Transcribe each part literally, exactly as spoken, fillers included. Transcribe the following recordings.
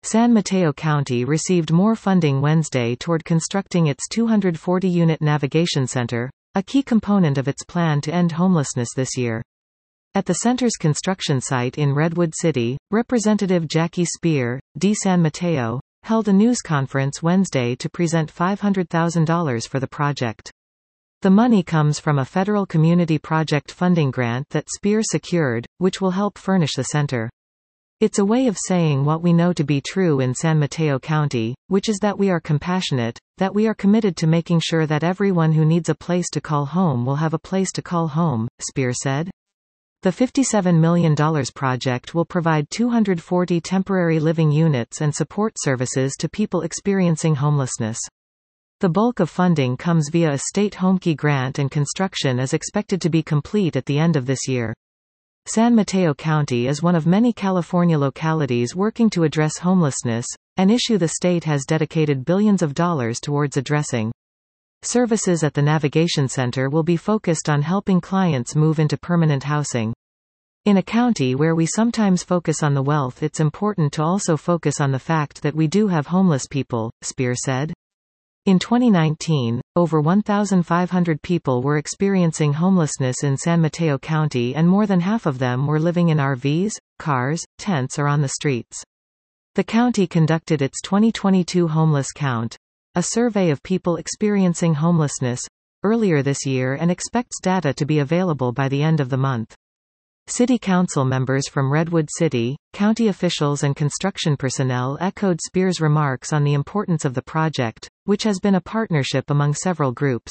San Mateo County received more funding Wednesday toward constructing its two hundred forty unit navigation center, a key component of its plan to end homelessness this year. At the center's construction site in Redwood City, Representative Jackie Speier, D. San Mateo, held a news conference Wednesday to present five hundred thousand dollars for the project. The money comes from a federal community project funding grant that Speier secured, which will help furnish the center. It's a way of saying what we know to be true in San Mateo County, which is that we are compassionate, that we are committed to making sure that everyone who needs a place to call home will have a place to call home, Speier said. The fifty-seven million dollars project will provide two hundred forty temporary living units and support services to people experiencing homelessness. The bulk of funding comes via a state Homekey grant, and construction is expected to be complete at the end of this year. San Mateo County is one of many California localities working to address homelessness, an issue the state has dedicated billions of dollars towards addressing. Services at the Navigation Center will be focused on helping clients move into permanent housing. In a county where we sometimes focus on the wealth, it's important to also focus on the fact that we do have homeless people, Speier said. In twenty nineteen, over one thousand five hundred people were experiencing homelessness in San Mateo County, and more than half of them were living in R Vs, cars, tents, or on the streets. The county conducted its twenty twenty-two homeless count, a survey of people experiencing homelessness, earlier this year, and expects data to be available by the end of the month. City council members from Redwood City, county officials and construction personnel echoed Speier's remarks on the importance of the project, which has been a partnership among several groups.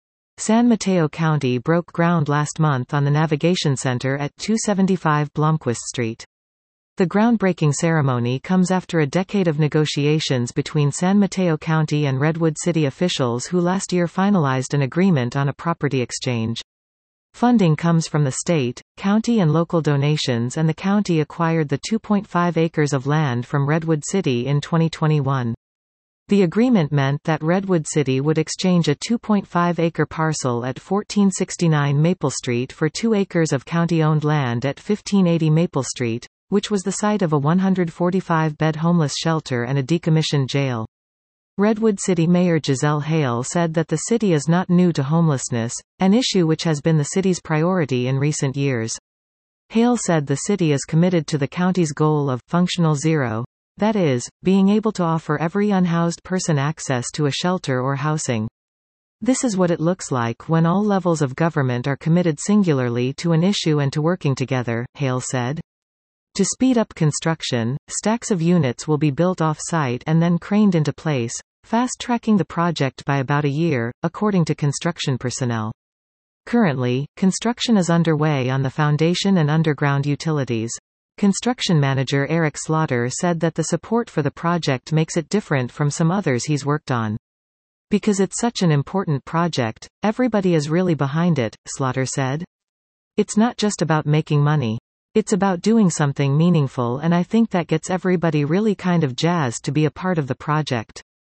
San Mateo County broke ground last month on the Navigation Center at two seventy-five Blomquist Street. The groundbreaking ceremony comes after a decade of negotiations between San Mateo County and Redwood City officials, who last year finalized an agreement on a property exchange. Funding comes from the state, county and local donations, and the county acquired the two point five acres of land from Redwood City in twenty twenty-one. The agreement meant that Redwood City would exchange a two point five acre parcel at fourteen sixty-nine Maple Street for two acres of county-owned land at fifteen eighty Maple Street, which was the site of a one hundred forty-five bed homeless shelter and a decommissioned jail. Redwood City Mayor Giselle Hale said that the city is not new to homelessness, an issue which has been the city's priority in recent years. Hale said the city is committed to the county's goal of functional zero, that is, being able to offer every unhoused person access to a shelter or housing. This is what it looks like when all levels of government are committed singularly to an issue and to working together, Hale said. To speed up construction, stacks of units will be built off-site and then craned into place, fast-tracking the project by about a year, according to construction personnel. Currently, construction is underway on the foundation and underground utilities. Construction manager Eric Slaughter said that the support for the project makes it different from some others he's worked on. Because it's such an important project, everybody is really behind it, Slaughter said. It's not just about making money. It's about doing something meaningful, and I think that gets everybody really kind of jazzed to be a part of the project.